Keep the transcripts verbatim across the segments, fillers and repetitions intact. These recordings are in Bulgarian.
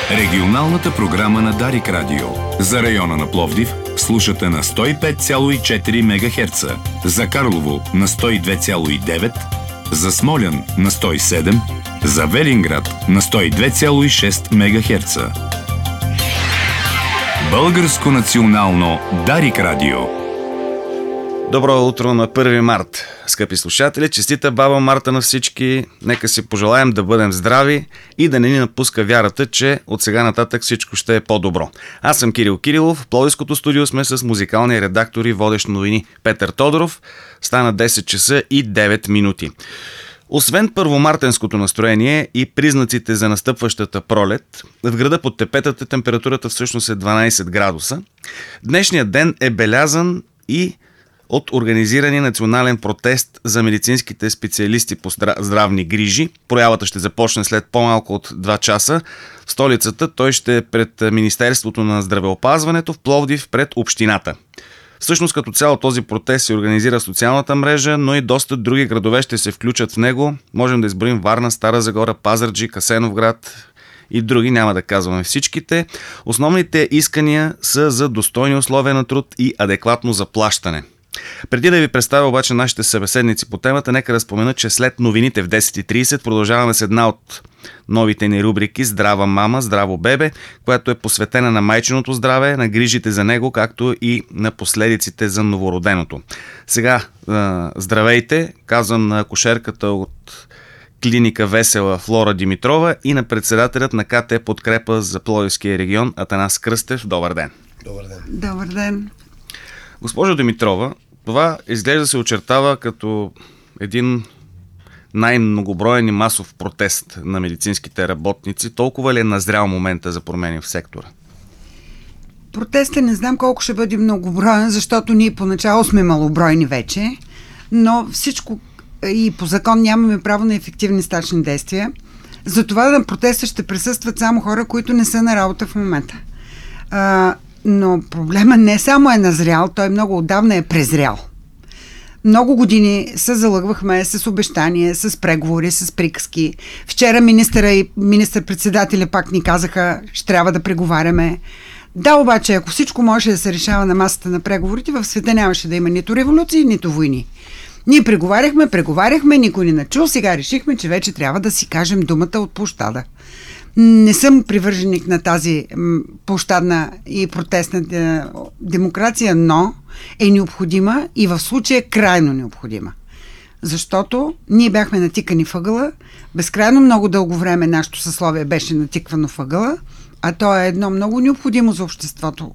Регионалната програма на Дарик Радио. За района на Пловдив слушате на сто и пет цяло и четири мегахерца, за Карлово на сто и две цяло и девет, за Смолян на сто и седем, за Велинград на сто и две цяло и шест мегахерца. Българско национално Дарик Радио. Добро утро на първи март, скъпи слушатели! Честита Баба Марта на всички! Нека си пожелаем да бъдем здрави и да не ни напуска вярата, че от сега нататък всичко ще е по-добро. Аз съм Кирил Кирилов, в Пловдивското студио сме с музикалния редактор и водещ новини Петър Тодоров. Стана десет часа и девет минути. Освен първомартенското настроение и признаците за настъпващата пролет, в града под тепетата температурата всъщност е дванайсет градуса. Днешният ден е белязан и от организирания национален протест за медицинските специалисти по здравни грижи. Проявата ще започне след по-малко от два часа. В столицата той ще е пред Министерството на здравеопазването, в Пловдив пред общината. Всъщност като цяло този протест се организира социалната мрежа, но и доста други градове ще се включат в него. Можем да изброим Варна, Стара Загора, Пазарджик, Асеновград и други, няма да казваме всичките. Основните искания са за достойни условия на труд и адекватно заплащане. Преди да ви представя обаче нашите събеседници по темата, нека да спомена, че след новините в десет и трийсет продължаваме с една от новите ни рубрики «Здрава мама, здраво бебе», която е посветена на майчиното здраве, на грижите за него, както и на последиците за новороденото. Сега, здравейте, казвам на акушерката от клиника Весела Флора Димитрова и на председателят на КТ Подкрепа за Пловдивския регион Атанас Кръстев. Добър ден! Добър ден! Добър ден! Госпожо Димитрова, това изглежда се очертава като един най-многоброен и масов протест на медицинските работници. Толкова ли е назрял момента за промени в сектора? Протестът не знам колко ще бъде многоброен, защото ние поначало сме малобройни вече, но всичко и по закон нямаме право на ефективни стачни действия. Затова на протеста ще присъстват само хора, които не са на работа в момента. А, но проблема не само е назрял, той много отдавна е презрял. Много години се залъгвахме с обещания, с преговори, с приказки. Вчера министъра и министър-председателя пак ни казаха, ще трябва да преговаряме. Да, обаче, ако всичко може да се решава на масата на преговорите, в света нямаше да има нито революции, нито войни. Ние преговаряхме, преговаряхме, никой не начул, сега решихме, че вече трябва да си кажем думата от площада. Не съм привърженик на тази площадна и протестна демокрация, но е необходима и в случая е крайно необходима. Защото ние бяхме натикани въгъла, безкрайно много дълго време нашето съсловие беше натиквано въгъла, а то е едно много необходимо за обществото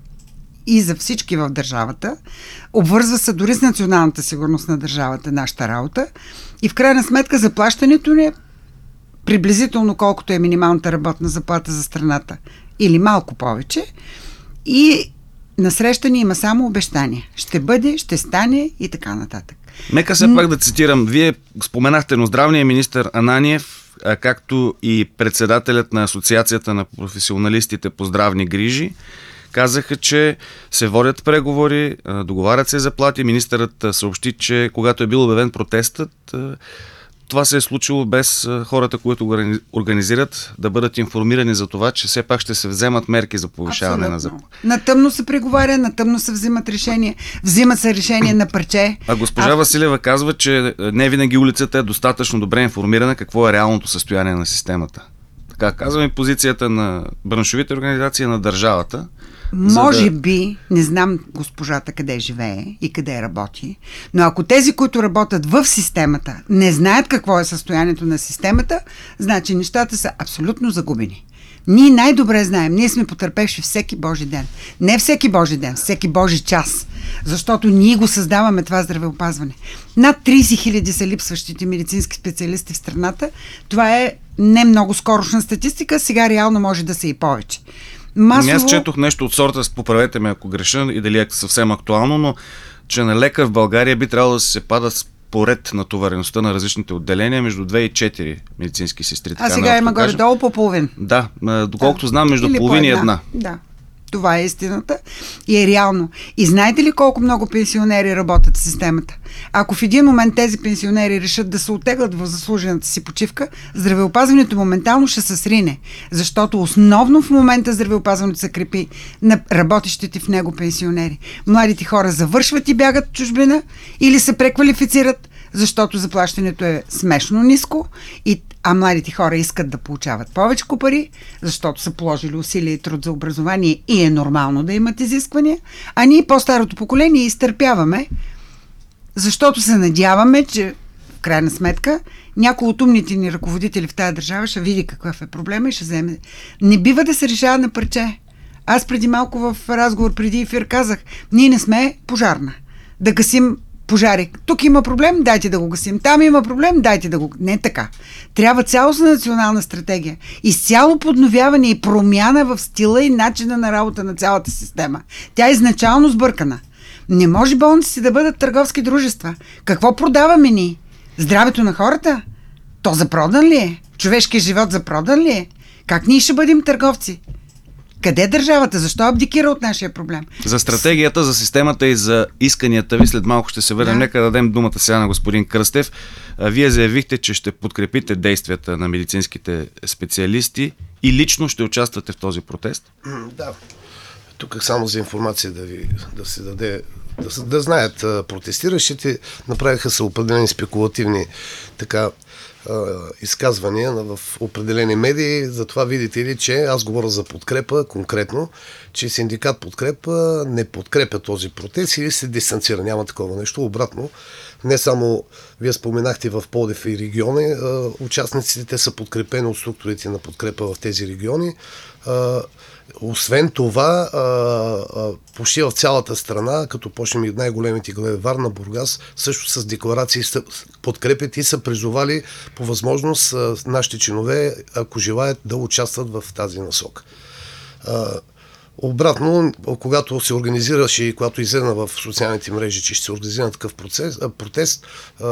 и за всички в държавата. Обвързва се дори с националната сигурност на държавата, нашата работа. И в крайна сметка заплащането ни е приблизително колкото е минималната работна заплата за страната. Или малко повече. И насреща ни има само обещания. Ще бъде, ще стане и така нататък. Нека все пак да цитирам. Вие споменахте, но здравният министър Ананиев, както и председателят на Асоциацията на професионалистите по здравни грижи, казаха, че се водят преговори, договарят се заплати. Министърът съобщи, че когато е бил обявен протестът, това се е случило без хората, които го организират, да бъдат информирани за това, че все пак ще се вземат мерки за повишаване на заплата. На тъмно се преговаря, на тъмно се взимат решения, взимат се решения на парче. А госпожа а... Василева казва, че не винаги улицата е достатъчно добре информирана какво е реалното състояние на системата. Така казваме позицията на браншовите организации на държавата. Може да... би, не знам госпожата къде живее и къде работи, но ако тези, които работят в системата, не знаят какво е състоянието на системата, значи нещата са абсолютно загубени. Ние най-добре знаем, ние сме потърпевши всеки Божи ден. Не всеки Божи ден, всеки Божи час. Защото ние го създаваме това здравеопазване. Над трийсет хиляди са липсващите медицински специалисти в страната. Това е не много скорошна статистика, сега реално може да са и повече. Масово... Аз четох нещо от сорта, поправете ме ако греша и дали е съвсем актуално, но че на лекар в България би трябвало да се пада според натовареността на различните отделения между две и четири медицински сестри. А сега има горе-долу по половин. Да, доколкото да. знам, между Или половин и една. една. Да. Това е истината и е реално. И знаете ли колко много пенсионери работят в системата? Ако в един момент тези пенсионери решат да се оттеглят в заслужената си почивка, здравеопазването моментално ще се срине. Защото основно в момента здравеопазването се крепи на работещите в него пенсионери. Младите хора завършват и бягат в чужбина или се преквалифицират, защото заплащането е смешно ниско, и, а младите хора искат да получават повече пари, защото са положили усилия и труд за образование и е нормално да имат изисквания, а ние по-старото поколение изтърпяваме, защото се надяваме, че в крайна сметка някой от умните ни ръководители в тази държава ще види какъв е проблема и ще вземе. Не бива да се решава на парче. Аз преди малко в разговор преди ефир казах, ние не сме пожарна. Да гасим пожари. Тук има проблем, дайте да го гасим. Там има проблем, дайте да го... Не така. Трябва цялостна национална стратегия. Изцяло подновяване и промяна в стила и начина на работа на цялата система. Тя е изначално сбъркана. Не може болниците да бъдат търговски дружества. Какво продаваме ние? Здравето на хората? То за продан ли е? Човешкият живот за продан ли е? Как ние ще бъдем търговци? Къде е държавата? Защо абдикира от нашия проблем? За стратегията, за системата и за исканията ви след малко ще се върнем. Да. Нека да дадем думата сега на господин Кръстев. Вие заявихте, че ще подкрепите действията на медицинските специалисти и лично ще участвате в този протест? Да. Тук само за информация да ви да се даде, да, да знаят, протестиращите направиха са определени спекулативни така изказвания в определени медии, затова видите ли, че аз говоря за подкрепа конкретно, че синдикат подкрепа не подкрепя този протест или се дистанцира. Няма такова нещо. Обратно, не само вие споменахте в Пловдив и региони, участниците те са подкрепени от структурите на подкрепа в тези региони. Освен това, почти в цялата страна, като почнем и от най-големите градове Варна, Бургас, също с декларации подкрепят и са призовали по възможност нашите чинове, ако желаят, да участват в тази насока. Обратно, когато се организираше и когато излезна в социалните мрежи, че ще се организира такъв процес, протест,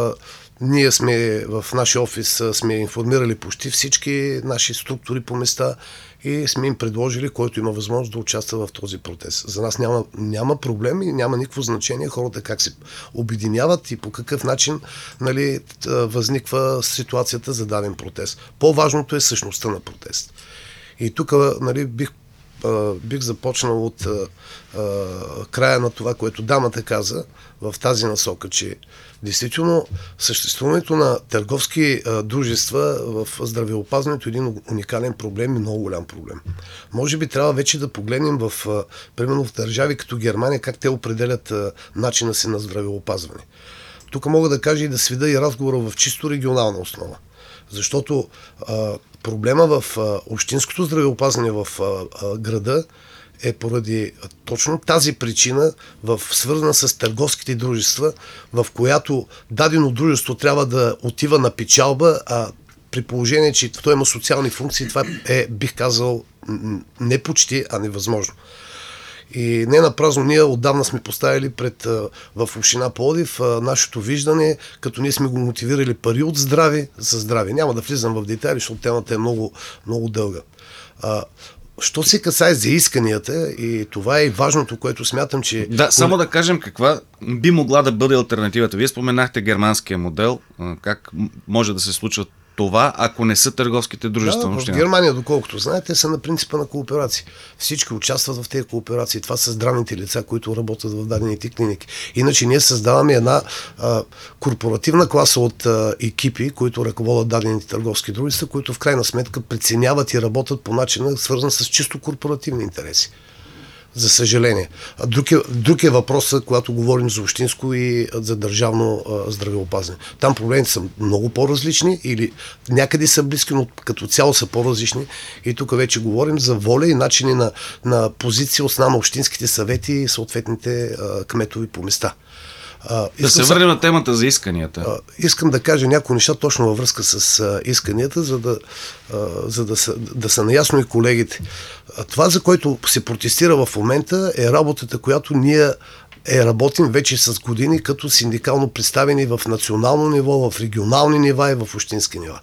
ние сме в нашия офис сме информирали почти всички наши структури по места и сме им предложили, който има възможност да участва в този протест. За нас няма, няма проблем и няма никакво значение хората как се обединяват и по какъв начин, нали, възниква ситуацията за даден протест. По-важното е същността на протест. И тук, нали, бих бих започнал от а, а, края на това, което дамата каза в тази насока, че действително съществуването на търговски а, дружества в здравеопазването е един уникален проблем и много голям проблем. Може би трябва вече да погледнем в, а, примерно в държави като Германия, как те определят а, начина си на здравеопазване. Тук мога да кажа и да сведа и разговора в чисто регионална основа. Защото а, проблема в а, общинското здравеопазване в а, а, града е поради а, точно тази причина, в, свързана с търговските дружества, в която дадено дружество трябва да отива на печалба, а при положение, че то има социални функции, това е, бих казал, не почти, а невъзможно. И не напразно ние отдавна сме поставили пред в община Пловдив нашето виждане, като ние сме го мотивирали пари от здраве за здраве. Няма да влизам в детайли, защото темата е много, много дълга. А, що се касае за исканията, и това е важното, което смятам, че... Да, само да кажем каква би могла да бъде алтернативата. Вие споменахте германския модел, как може да се случва това, ако не са търговските дружества. Да, в Германия, доколкото знаете, са на принципа на кооперации. Всички участват в тези кооперации. Това са здравните лица, които работят в дадените клиники. Иначе ние създаваме една а, корпоративна класа от а, екипи, които ръководят дадените търговски дружества, които в крайна сметка преценяват и работят по начина, свързан с чисто корпоративни интереси. За съжаление. Друг е, друг е въпросът, когато говорим за общинско и за държавно а, здравеопазване. Там проблемите са много по-различни или някъде са близки, но като цяло са по-различни. И тук вече говорим за воля и начини на, на позиция от страна на общинските съвети и съответните а, кметови по места. А, да се върнем на темата за исканията. А, искам да кажа някои неща точно във връзка с а, исканията, за да, а, за да, са, да са наясно и колегите. А, това, за което се протестира в момента, е работата, която ние е работим вече с години като синдикално представени в национално ниво, в регионални нива и в общински нива.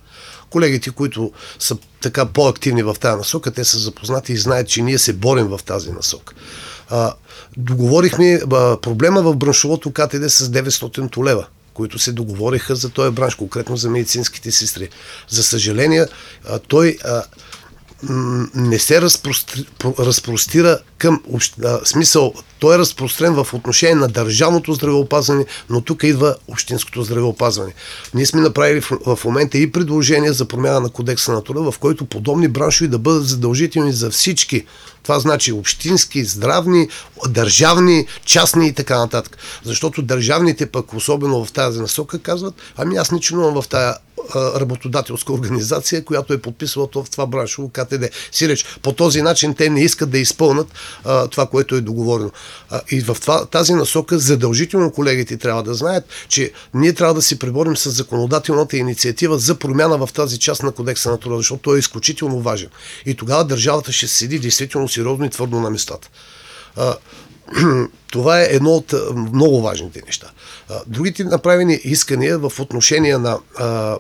Колегите, които са така по-активни в тази насока, те са запознати и знаят, че ние се борим в тази насока. А, договорихме а, проблема в браншовото КТД с деветстотин лева, които се договориха за този бранш, конкретно за медицинските сестри. За съжаление, а, той а, м- не се разпростри, разпростира към а, смисъл, той е разпространен в отношение на държавното здравеопазване, но тук идва общинското здравеопазване. Ние сме направили в, в момента и предложение за промяна на кодекса на труда, в който подобни браншови да бъдат задължителни за всички. Това значи общински, здравни, държавни, частни и така нататък. Защото държавните пък, особено в тази насока, казват, ами аз не членувам в тая работодателска организация, която е подписала в това браншово КТД. Сиреч, по този начин те не искат да изпълнат а, това, което е договорено. А, и в това, тази насока задължително колегите трябва да знаят, че ние трябва да се преборим с законодателната инициатива за промяна в тази част на кодекса на труда, защото той е изключително важен. И тогава държавата ще седи действително сериозно и твърдо на местата. А, това е едно от много важните неща. А, другите направени искания в отношение на а,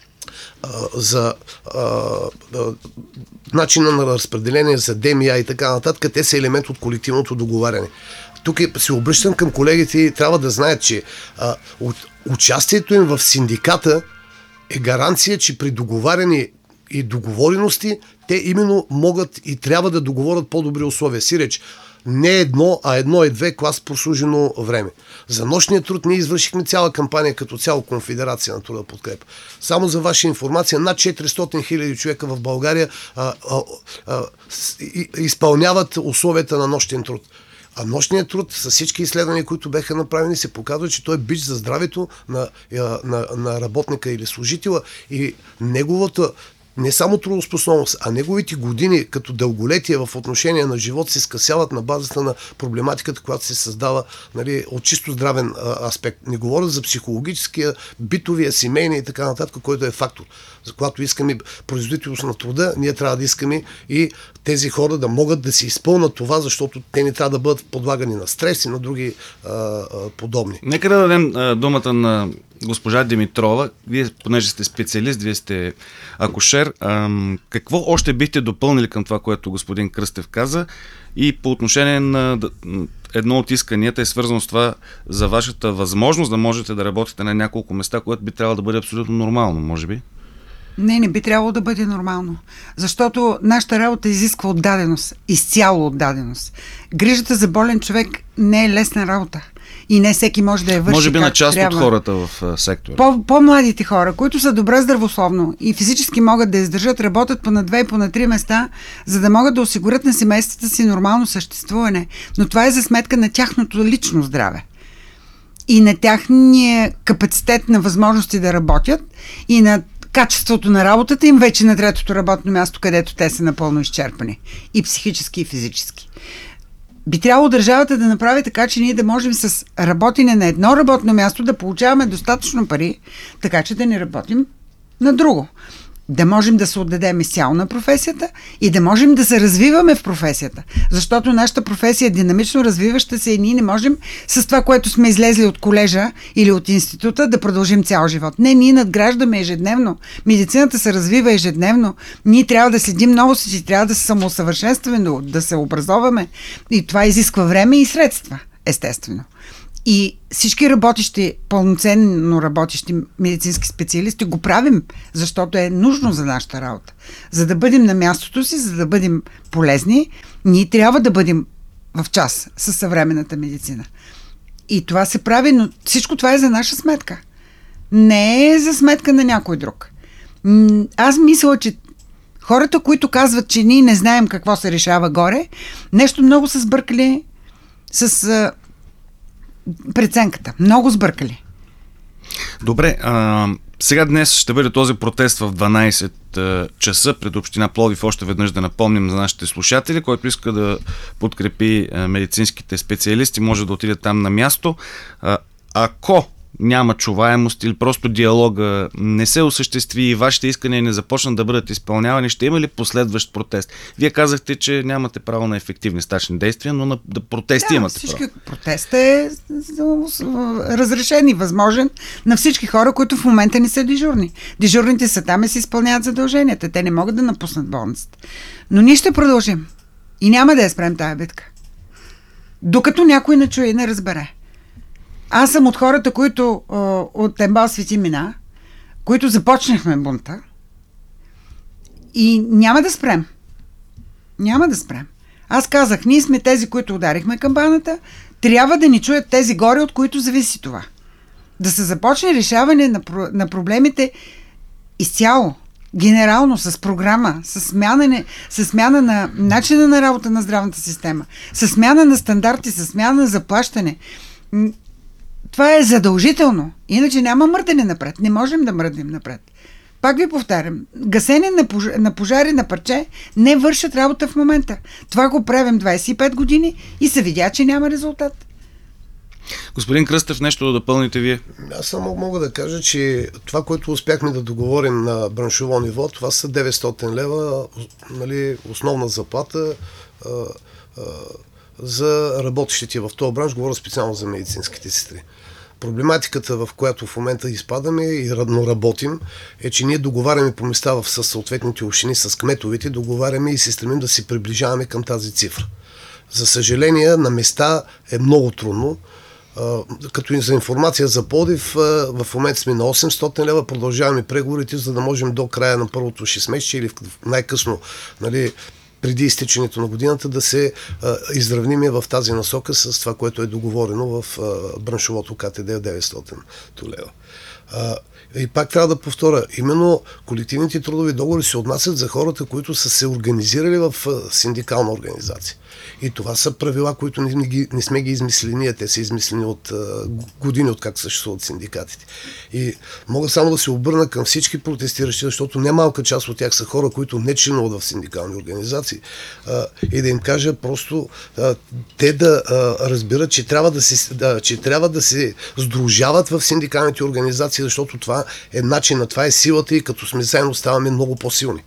за а, а, начина на разпределение за ДМИ и така нататък, те са елемент от колективното договаряне. Тук се обръщам към колегите и трябва да знаят, че а, от, участието им в синдиката е гаранция, че при договаряне и договорености те именно могат и трябва да договорят по-добри условия. Сиреч, не едно, а едно и две клас прослужено време. За нощния труд ние извършихме цяла кампания като цяло Конфедерация на труда подкрепа. Само за ваша информация, над четиристотин хиляди човека в България а, а, а, изпълняват условията на нощен труд. А нощният труд, с всички изследвания, които бяха направени, се показва, че той е бич за здравето на, на, на работника или служителя и неговата не само трудоспособност, а неговите години като дълголетие в отношение на живот се скъсяват на базата на проблематиката, която се създава, нали, от чисто здравен а, аспект. Не говоря за психологическия, битовия, семейния и така нататък, който е фактор. За когато искаме производителност на труда, ние трябва да искаме и тези хора да могат да се изпълнат това, защото те не трябва да бъдат подлагани на стрес и на други а, а, подобни. Нека да дадем а, думата на госпожа Димитрова. Вие, понеже сте специалист, вие сте акушер. А, какво още бихте допълнили към това, което господин Кръстев каза? И по отношение на едно от исканията е свързано с това за вашата възможност да можете да работите на няколко места, което би трябвало да бъде абсолютно нормално, може би? Не, не би трябвало да бъде нормално. Защото нашата работа изисква отдаденост. Изцяло отдаденост. Грижата за болен човек не е лесна работа. И не всеки може да я върши. Може би на част трябва. От хората в сектора. По, по-младите хора, които са добре здравословно и физически могат да издържат, работят по на две и по на три места, за да могат да осигурят на семействата си нормално съществуване. Но това е за сметка на тяхното лично здраве. И на тяхния капацитет на възможности да работят и на качеството на работата им вече на третото работно място, където те са напълно изчерпани. И психически, и физически. Би трябвало държавата да направи така, че ние да можем с работене на едно работно място да получаваме достатъчно пари, така че да не работим на друго. Да можем да се отдадем изцяло на професията и да можем да се развиваме в професията. Защото нашата професия е динамично развиваща се и ние не можем с това, което сме излезли от колежа или от института, да продължим цял живот. Не, ние надграждаме ежедневно. Медицината се развива ежедневно. Ние трябва да следим новости, си трябва да се самоусъвършенстваме, да се образоваме. И това изисква време и средства, естествено. И всички работещи, пълноценно работещи медицински специалисти го правим, защото е нужно за нашата работа. За да бъдем на мястото си, за да бъдем полезни, ние трябва да бъдем в час със съвременната медицина. И това се прави, но всичко това е за наша сметка. Не е за сметка на някой друг. Аз мисля, че хората, които казват, че ние не знаем какво се решава горе, нещо много са сбъркали с преценката. Много сбъркали. Добре, а, сега днес ще бъде този протест в дванайсет часа пред община Пловдив. Още веднъж да напомним за нашите слушатели, който иска да подкрепи а, медицинските специалисти, може да отиде там на място. А, ако няма чуваемост или просто диалога не се осъществи и вашите искания не започнат да бъдат изпълнявани, ще има ли последващ протест? Вие казахте, че нямате право на ефективни стачни действия, но на да протести да, имате всички право. Протест е разрешен и възможен на всички хора, които в момента не са дежурни. Дежурните са там и се изпълняват задълженията. Те не могат да напуснат болницата. Но ние ще продължим. И няма да я спрем тая битка. Докато някой не чуе и не разбере. Аз съм от хората, които от Тембал Свети мина, които започнахме бунта и няма да спрем. Няма да спрем. Аз казах, ние сме тези, които ударихме камбаната, трябва да ни чуят тези горе, от които зависи това. Да се започне решаване на, на проблемите изцяло, генерално, с програма, с смяна, с смяна на начина на работа на здравната система, с смяна на стандарти, с смяна на заплащане. Това е задължително. Иначе няма мърдане напред. Не можем да мръднем напред. Пак ви повтарям, гасене на, пож... на пожари на парче не вършат работа в момента. Това го правим двайсет и пет години и се видя, че няма резултат. Господин Кръстев, нещо да допълните вие? Аз само мога да кажа, че това, което успяхме да договорим на браншово ниво, това са деветстотин лева, нали, основна заплата а, а, за работещите в този бранш, говоря специално за медицинските сестри. Проблематиката, в която в момента изпадаме и радно работим, е, че ние договаряме по места в съответните общини с кметовете, договаряме и се стремим да се приближаваме към тази цифра. За съжаление, на места е много трудно. Като и за информация за Пловдив, в момента сме на осемстотин лева, продължаваме преговорите, за да можем до края на първото шестмесечие или най-късно, нали, преди изтичането на годината да се а, изравниме в тази насока с това, което е договорено в а, браншовото КТД деветстотин лева. А, и пак трябва да повторя, именно колективните трудови договори се отнасят за хората, които са се организирали в а, синдикална организация. И това са правила, които не, не, не сме ги измислили ние, те са измислени от а, години, от как съществуват синдикатите. И мога само да се обърна към всички протестиращи, защото немалка част от тях са хора, които не членуват в синдикални организации, а, и да им кажа просто а, те да а, разбират, че трябва да, се, да, че трябва да се сдружават в синдикалните организации, защото това е начин, това е силата и като сме заедно ставаме много по-силни.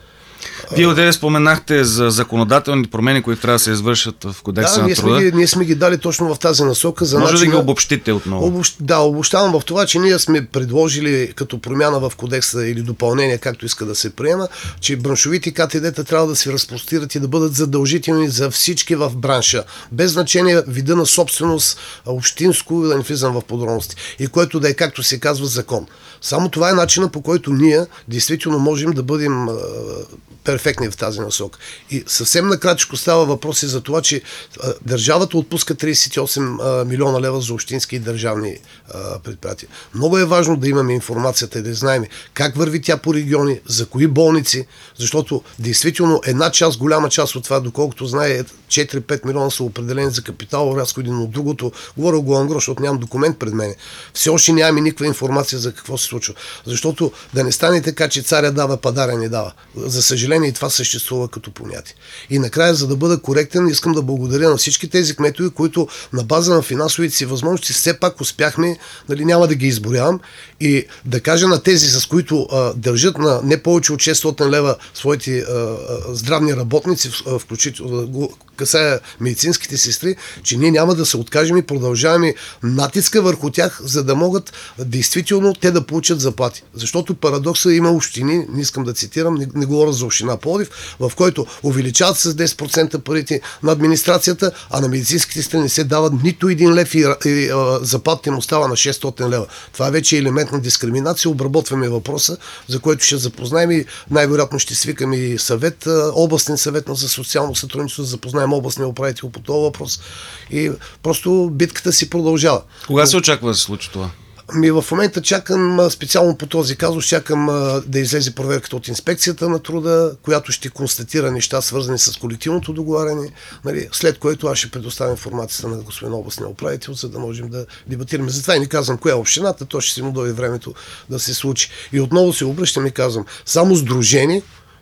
Вие отделе споменахте за законодателни промени, които трябва да се извършат в Кодекса да, на ние труда. Сме ги, ние сме ги дали точно в тази насока. За Може начина... да ги обобщите отново? Обобщ... Да, обобщавам в това, че ние сме предложили като промяна в Кодекса или допълнение, както иска да се приема, че браншовите КТД-та трябва да се разпростират и да бъдат задължителни за всички в бранша, без значение вида на собственост, общинско, да не влизам в подробности, и което да е, както се казва, закон. Само това е начинът, по който ние действително можем да бъдем а, перфектни в тази насока. И съвсем накратичко става въпрос и за това, че а, държавата отпуска трийсет и осем а, милиона лева за общински и държавни а, предприятия. Много е важно да имаме информацията и да знаем как върви тя по региони, за кои болници, защото действително една част, голяма част от това, доколкото знае, четири-пет милиона са определени за капиталови разходи, но другото, говоря го ангро, защото нямам документ пред мен. Все още нямаме никаква информация за какво се случва. Защото да не стане така, че царя дава, падаря не дава. За съжаление и това съществува като понятие. И накрая, за да бъда коректен, искам да благодаря на всички тези кметове, които на база на финансовите си възможности все пак успяхме, нали, няма да ги изборявам, и да кажа на тези, с които а, държат на не повече от шестстотин лева своите а, а, здравни работници, включително касая медицинските сестри, че ние няма да се откажем и продължаваме натиска върху тях, за да могат действително те да получат заплати. Защото парадокса има общини, не искам да цитирам, не, не говоря за община Пловдив, в който увеличават с десет процента парите на администрацията, а на медицинските сестри не се дават нито един лев и, и а, заплатите им остава на шестстотин лева. Това вече е елемент на дискриминация. Обработваме въпроса, за който ще запознаем и най-вероятно ще свикаме и съвет, областен съвет за социално сътрудничество, да запознаем областния управител по този въпрос. И просто битката си продължава. Кога се очаква да се случи това? Ми в момента чакам, специално по този казус, чакам да излезе проверката от инспекцията на труда, която ще констатира неща, свързани с колективното договаряне, нали, след което аз ще предоставя информацията на господин областния управител, за да можем да дебатираме. Затова и не казвам коя е общината, то ще си му дойде времето да се случи. И отново се обръщам и казвам, само сдружени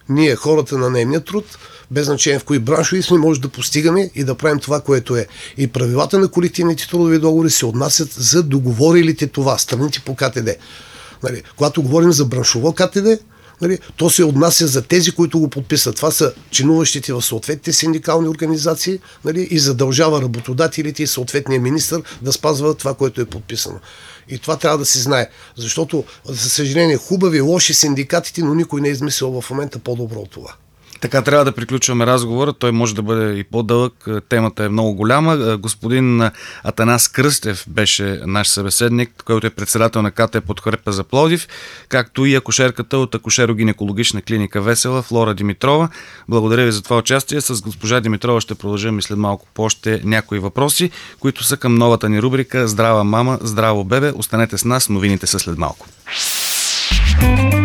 ние, хората на наемния труд, без значение в кои браншови сме, може да постигаме и да правим това, което е. И правилата на колективните трудови договори се отнасят за договорилите това, страните по ка те де. Нали, когато говорим за браншово ка те де, нали, то се отнася за тези, които го подписват. Това са чинуващите в съответните синдикални организации, нали, и задължава работодателите и съответния министър да спазва това, което е подписано. И това трябва да се знае, защото, за съжаление, хубави, лоши синдикатите, но никой не е измислил в момента по-добро от това. Така трябва да приключваме разговора. Той може да бъде и по-дълъг. Темата е много голяма. Господин Атанас Кръстев беше наш събеседник, който е председател на ка те Подкрепа за Пловдив, както и акушерката от акушеро-гинекологична клиника Весела Флора Димитрова. Благодаря ви за това участие. С госпожа Димитрова ще продължим и след малко по още някои въпроси, които са към новата ни рубрика Здрава мама, здраво бебе. Останете с нас, новините са след малко.